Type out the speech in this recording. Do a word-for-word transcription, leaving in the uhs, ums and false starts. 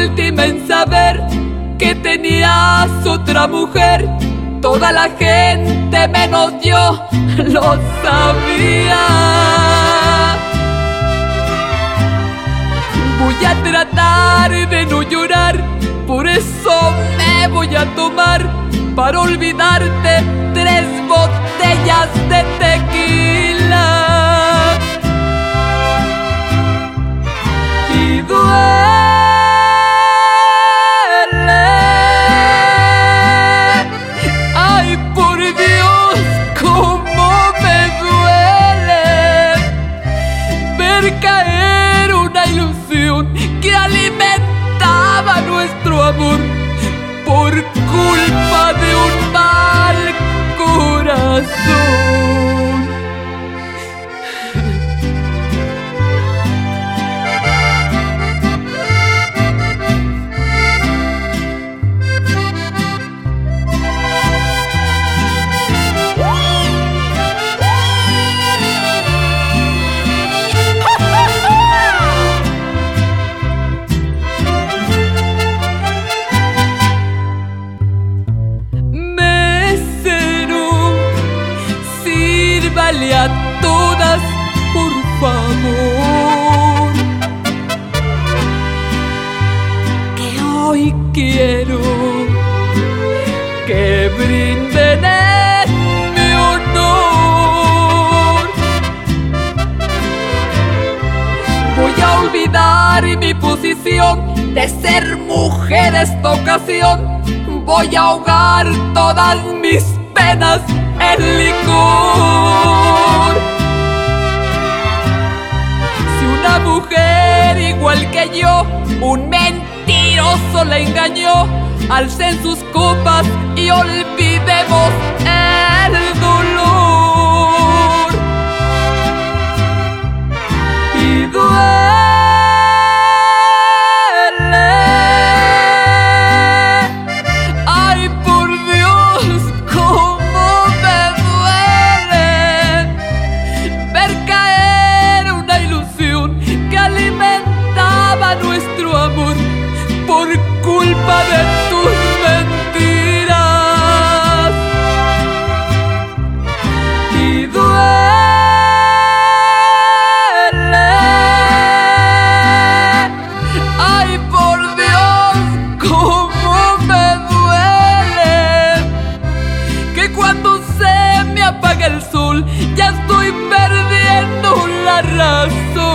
última en saber que tenías otra mujer. Toda la gente menos yo lo sabía. Voy a tratar de no llorar, por eso me voy a tomar para olvidarte tres botellas de tequila. Y duele, ay por Dios, cómo me duele ver caer una ilusión que alimentaba nuestro amor por culpa de un mal corazón. Sírvale a todas, por favor, que hoy quiero que brinden en mi honor. Voy a olvidar mi posición de ser mujer esta ocasión. Voy a ahogar todas mis penas en licor. Si una mujer igual que yo, un mentiroso la engañó, alcen sus copas y olvidemos el dolor. Y duele, ay por Dios, cómo me duele ver caer una ilusión que alimentaba nuestro amor por culpa de tus mentiras. Y duele, ay por Dios, cómo me duele que cuando se me apaga el sol ya estoy perdiendo la razón.